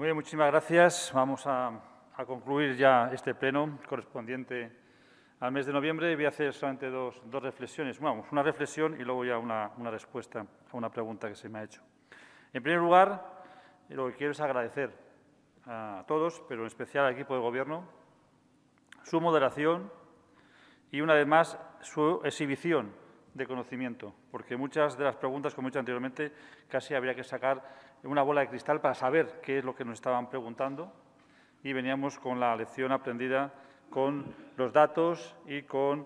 Muy bien, muchísimas gracias. Vamos a concluir ya este pleno correspondiente al mes de noviembre. Voy a hacer solamente dos reflexiones. Vamos, una reflexión y luego ya una respuesta a una pregunta que se me ha hecho. En primer lugar, lo que quiero es agradecer a todos, pero en especial al equipo de Gobierno, su moderación y, una vez más, su exhibición de conocimiento, porque muchas de las preguntas, como he dicho anteriormente, casi habría que sacar una bola de cristal para saber qué es lo que nos estaban preguntando, y veníamos con la lección aprendida, con los datos y con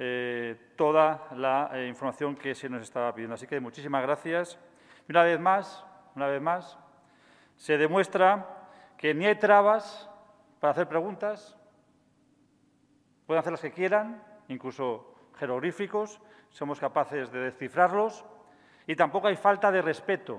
toda la información que se nos estaba pidiendo. Así que muchísimas gracias. Y una vez más, se demuestra que ni hay trabas para hacer preguntas, pueden hacer las que quieran, incluso jeroglíficos, somos capaces de descifrarlos, y tampoco hay falta de respeto,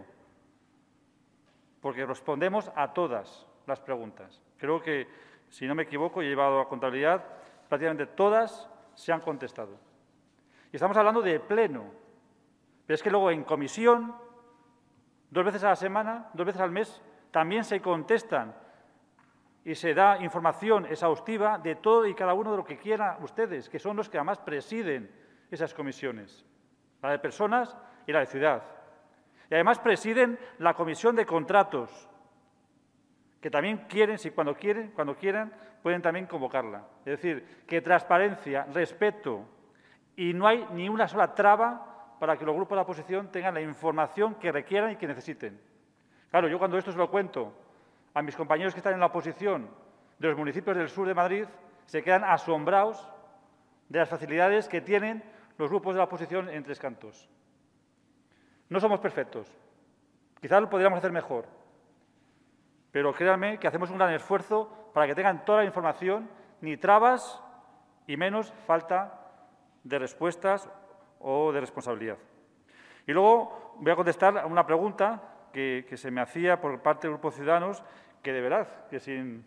porque respondemos a todas las preguntas. Creo que, si no me equivoco, he llevado a contabilidad, prácticamente todas se han contestado. Y estamos hablando de pleno, pero es que luego en comisión, 2 veces a la semana, 2 veces al mes, también se contestan y se da información exhaustiva de todo y cada uno de lo que quieran ustedes, que son los que además presiden esas comisiones, la de personas y la de ciudad. Y además presiden la comisión de contratos, que también quieren, si cuando quieran, pueden también convocarla. Es decir, que transparencia, respeto, y no hay ni una sola traba para que los grupos de la oposición tengan la información que requieran y que necesiten. Claro, yo cuando esto se lo cuento a mis compañeros que están en la oposición de los municipios del sur de Madrid, se quedan asombrados de las facilidades que tienen los grupos de la oposición en Tres Cantos. No somos perfectos, quizás lo podríamos hacer mejor, pero créanme que hacemos un gran esfuerzo para que tengan toda la información, ni trabas y menos falta de respuestas o de responsabilidad. Y luego voy a contestar a una pregunta que se me hacía por parte del Grupo Ciudadanos, que de verdad, que sin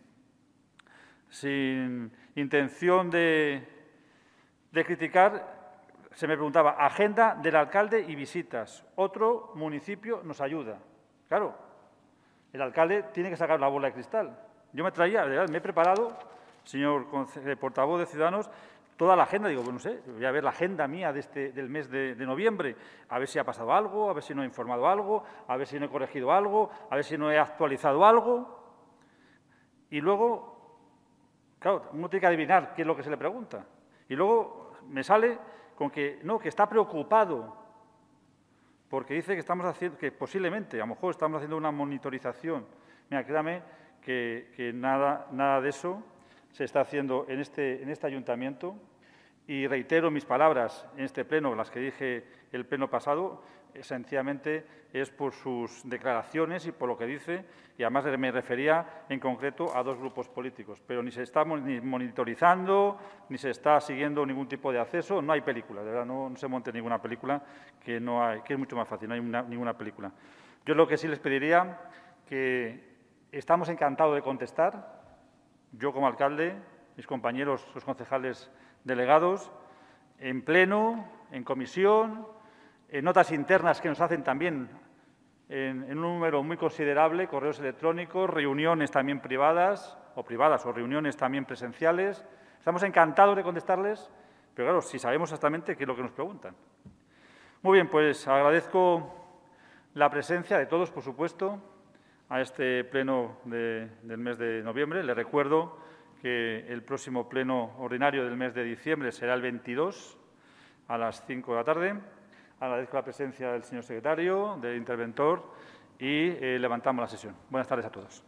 intención de criticar, se me preguntaba, agenda del alcalde y visitas. Otro municipio nos ayuda. Claro, el alcalde tiene que sacar la bola de cristal. Yo me traía, de verdad, me he preparado, señor portavoz de Ciudadanos, toda la agenda. Digo, bueno, no sé, voy a ver la agenda mía del mes de noviembre, a ver si ha pasado algo, a ver si no he informado algo, a ver si no he corregido algo, a ver si no he actualizado algo. Y luego, claro, uno tiene que adivinar qué es lo que se le pregunta. Y luego me sale con que no, que está preocupado, porque dice que estamos haciendo, que posiblemente, a lo mejor estamos haciendo una monitorización. Mira, créame que nada de eso se está haciendo en este ayuntamiento, y reitero mis palabras en este pleno, las que dije el pleno pasado, sencillamente es por sus declaraciones y por lo que dice, y además me refería en concreto a 2 grupos políticos, pero ni se está monitorizando, ni se está siguiendo ningún tipo de acceso, no hay película, de verdad, no se monte ninguna película, que es mucho más fácil, no hay ninguna película. Yo lo que sí les pediría, que estamos encantados de contestar, yo como alcalde, mis compañeros, los concejales delegados, en pleno, en comisión, en notas internas que nos hacen también en un número muy considerable, correos electrónicos, reuniones también privadas o reuniones también presenciales. Estamos encantados de contestarles, pero claro, si sabemos exactamente qué es lo que nos preguntan. Muy bien, pues agradezco la presencia de todos, por supuesto, a este pleno del mes de noviembre. Les recuerdo que el próximo pleno ordinario del mes de diciembre será el 22 a las 5 de la tarde. Agradezco la presencia del señor secretario, del interventor, y levantamos la sesión. Buenas tardes a todos.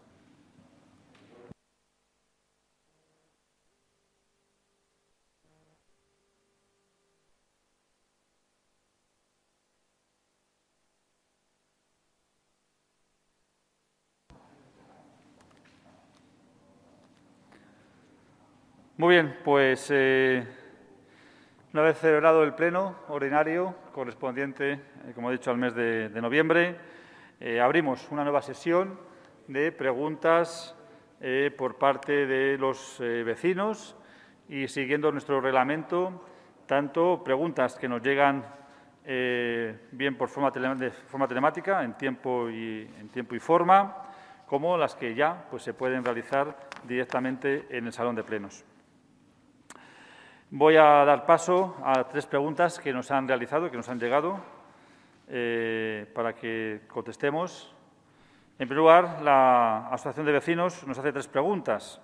Muy bien, pues una vez celebrado el pleno ordinario correspondiente, como he dicho, al mes de noviembre, abrimos una nueva sesión de preguntas por parte de los vecinos, y siguiendo nuestro reglamento, tanto preguntas que nos llegan bien por de forma telemática, en tiempo y forma, como las que ya pues, se pueden realizar directamente en el salón de plenos. Voy a dar paso a 3 preguntas que nos han realizado, que nos han llegado, para que contestemos. En primer lugar, la Asociación de Vecinos nos hace 3 preguntas.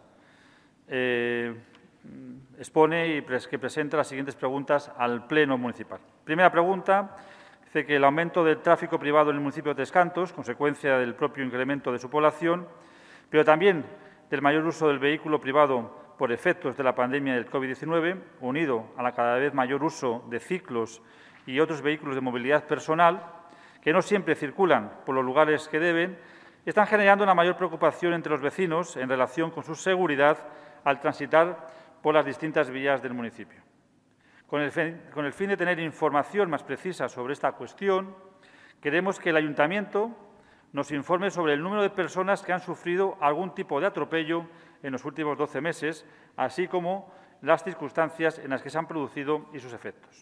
Expone y que presenta las siguientes preguntas al Pleno municipal. Primera pregunta, dice que el aumento del tráfico privado en el municipio de Tres Cantos, consecuencia del propio incremento de su población, pero también del mayor uso del vehículo privado por efectos de la pandemia del COVID-19, unido a la cada vez mayor uso de ciclos y otros vehículos de movilidad personal, que no siempre circulan por los lugares que deben, están generando una mayor preocupación entre los vecinos en relación con su seguridad al transitar por las distintas vías del municipio. Con el fin de tener información más precisa sobre esta cuestión, queremos que el Ayuntamiento nos informe sobre el número de personas que han sufrido algún tipo de atropello en los últimos 12 meses, así como las circunstancias en las que se han producido y sus efectos.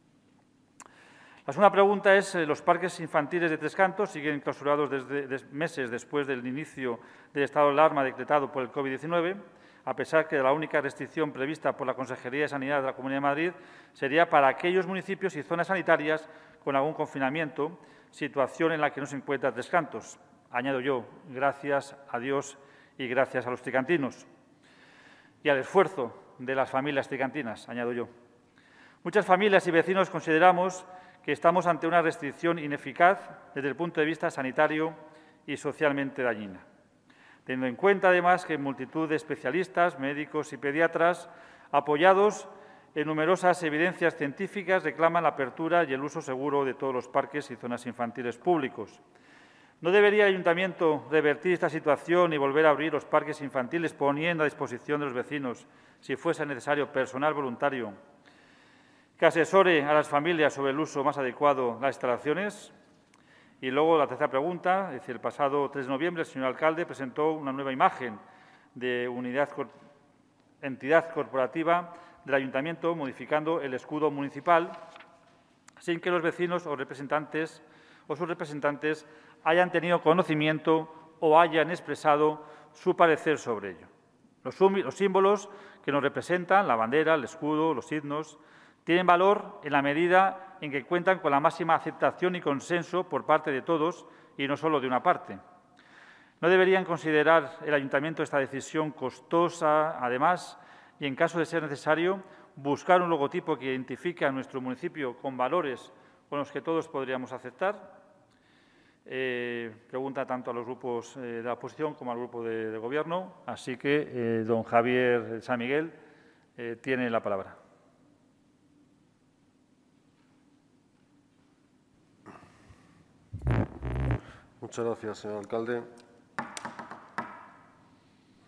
La segunda pregunta es: los parques infantiles de Tres Cantos siguen clausurados desde meses después del inicio del estado de alarma decretado por el COVID-19, a pesar que la única restricción prevista por la Consejería de Sanidad de la Comunidad de Madrid sería para aquellos municipios y zonas sanitarias con algún confinamiento, situación en la que no se encuentra Tres Cantos. Añado yo, gracias a Dios y gracias a los tricantinos y al esfuerzo de las familias tricantinas, añado yo. Muchas familias y vecinos consideramos que estamos ante una restricción ineficaz desde el punto de vista sanitario y socialmente dañina, teniendo en cuenta, además, que multitud de especialistas, médicos y pediatras, apoyados en numerosas evidencias científicas, reclaman la apertura y el uso seguro de todos los parques y zonas infantiles públicos. ¿No debería el Ayuntamiento revertir esta situación y volver a abrir los parques infantiles, poniendo a disposición de los vecinos, si fuese necesario, personal voluntario que asesore a las familias sobre el uso más adecuado de las instalaciones? Y luego la tercera pregunta, es decir, el pasado 3 de noviembre el señor alcalde presentó una nueva imagen de entidad corporativa del Ayuntamiento, modificando el escudo municipal, sin que los vecinos o sus representantes hayan tenido conocimiento o hayan expresado su parecer sobre ello. Los símbolos que nos representan, la bandera, el escudo, los signos, tienen valor en la medida en que cuentan con la máxima aceptación y consenso por parte de todos y no solo de una parte. ¿No deberían considerar el Ayuntamiento esta decisión costosa, además, y en caso de ser necesario, buscar un logotipo que identifique a nuestro municipio con valores con los que todos podríamos aceptar? Pregunta tanto a los grupos de la oposición como al grupo de Gobierno. Así que, don Javier San Miguel tiene la palabra. Muchas gracias, señor alcalde.